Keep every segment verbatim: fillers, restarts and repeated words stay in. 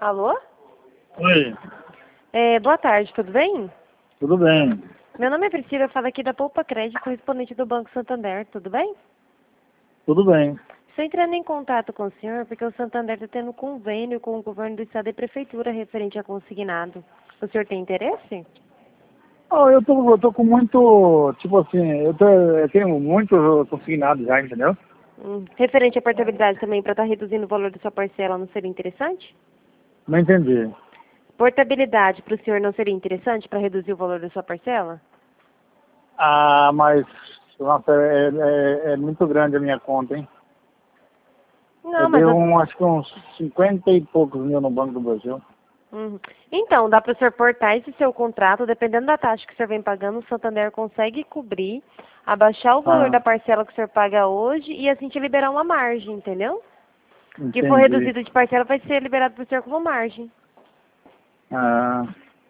Alô? Oi, É, boa tarde, tudo bem? tudo bem? Meu nome é Priscila, eu falo aqui da Poupa Crédito, correspondente do Banco Santander, tudo bem? Tudo bem. Estou entrando em contato com o senhor porque o Santander está tendo convênio com o governo do estado e prefeitura referente a consignado. O senhor tem interesse? Oh, eu tô, eu tô com muito, tipo assim, eu, tô, eu tenho muito consignado já, entendeu? Hum. Referente à portabilidade também, para estar reduzindo o valor da sua parcela, não seria interessante? Não entendi. Portabilidade para o senhor não seria interessante para reduzir o valor da sua parcela? Ah, mas, nossa, é, é, é muito grande a minha conta, hein? Eu Não, mas... dei a- um, acho que uns cinquenta e poucos mil no Banco do Brasil. Uhum. Então, dá para o senhor portar esse seu contrato, dependendo da taxa que o senhor vem pagando, o Santander consegue cobrir, abaixar o valor Ah, da parcela que o senhor paga hoje e assim te liberar uma margem, entendeu? O que for entendi. reduzido de parcela vai ser liberado para o senhor como margem. Ah,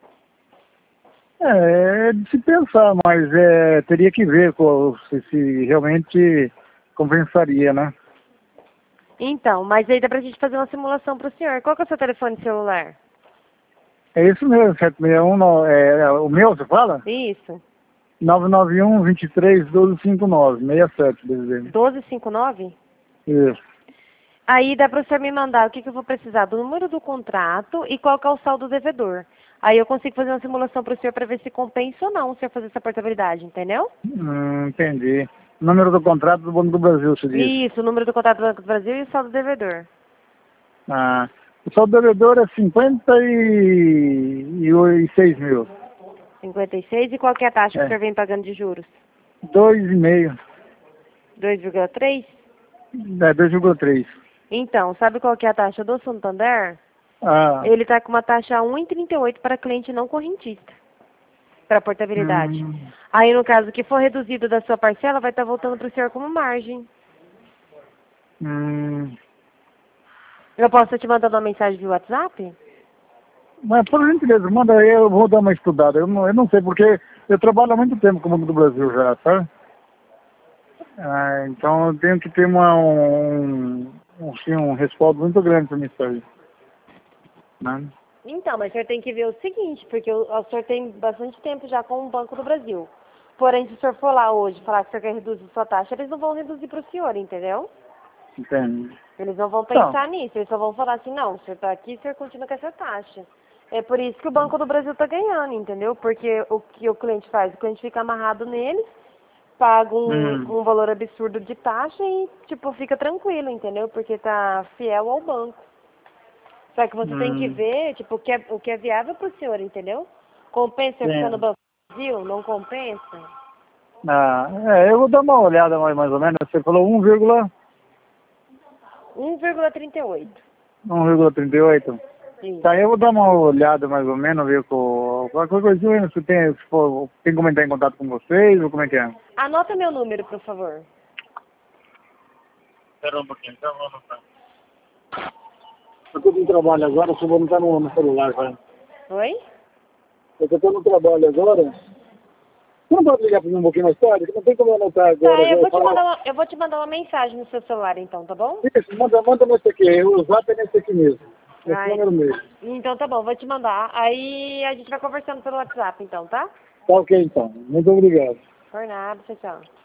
é, é de se pensar, mas é, teria que ver qual- se, se realmente compensaria, né? Então, mas aí dá pra gente fazer uma simulação para o senhor. Qual que é o seu telefone celular? É isso mesmo, sete seis um, no- é, é o meu, você fala? Isso. nove nove um, vinte e três, doze cinquenta e nove, sessenta e sete, desenho. doze cinquenta e nove? Isso. Aí dá para o senhor me mandar o que, que eu vou precisar do número do contrato e qual que é o saldo do devedor. Aí eu consigo fazer uma simulação para o senhor para ver se compensa ou não o senhor fazer essa portabilidade, entendeu? Hum, entendi. Número do contrato do Banco do Brasil, você disse. Isso, o número do contrato do Banco do Brasil e o saldo do devedor. Ah, o saldo devedor é cinquenta e seis mil. cinquenta e seis. E qual que é a taxa que o É, senhor vem pagando de juros? dois vírgula cinco. dois vírgula três? É, dois vírgula três. Então, sabe qual que é a taxa do Santander? Ah, Ele está com uma taxa um vírgula trinta e oito para cliente não correntista, para portabilidade. hum, Aí, no caso que for reduzido da sua parcela, vai estar voltando para o senhor como margem. hum. Eu posso estar te mandando uma mensagem via WhatsApp? Mas, por gentileza, manda aí, eu vou dar uma estudada. Eu não, eu não sei, porque eu trabalho há muito tempo com o Banco do Brasil já, tá? Ah, então eu tenho que ter uma, um, um, assim, um respaldo muito grande para mim isso aí, né? Então, mas o senhor tem que ver o seguinte, porque o, o senhor tem bastante tempo já com o Banco do Brasil. Porém, se o senhor for lá hoje e falar que o senhor quer reduzir sua taxa, eles não vão reduzir para o senhor, entendeu? Entende? Eles não vão Então, pensar nisso, eles só vão falar assim, não, o senhor está aqui, o senhor continua com essa taxa. É por isso que o Banco do Brasil está ganhando, entendeu? Porque o que o cliente faz? O cliente fica amarrado neles, paga um, hum, um valor absurdo de taxa e, tipo, fica tranquilo, entendeu? Porque tá fiel ao banco. Só que você tem que hum, ver, tipo, o que é, o que é viável para o senhor, entendeu? Compensa você ficar no sim. Banco do Brasil? Não compensa? Ah, é, eu vou dar uma olhada mais, mais ou menos. Você falou um vírgula um vírgula trinta e oito. um vírgula trinta e oito. Isso. Tá, eu vou dar uma olhada mais ou menos, ver com qualquer coisinha, se tem, se for, tem como entrar em contato com vocês, ou como é que é? Anota meu número, por favor. Espera um pouquinho, então vou anotar. Eu estou no trabalho agora, só vou anotar no, no celular, vai. Oi? Eu estou no trabalho agora. Você não pode ligar para mim um pouquinho mais tarde? Não tem como eu anotar Tá, agora, já eu eu vou te falo. mandar uma, eu vou te mandar uma mensagem no seu celular então, tá bom? Isso, manda, manda nesse aqui, o zap é nesse aqui mesmo. Nesse Ai, número mesmo. então tá bom, vou te mandar. Aí a gente vai conversando pelo WhatsApp então, tá? Tá ok então. Muito obrigado. Por nada, tchau, tchau.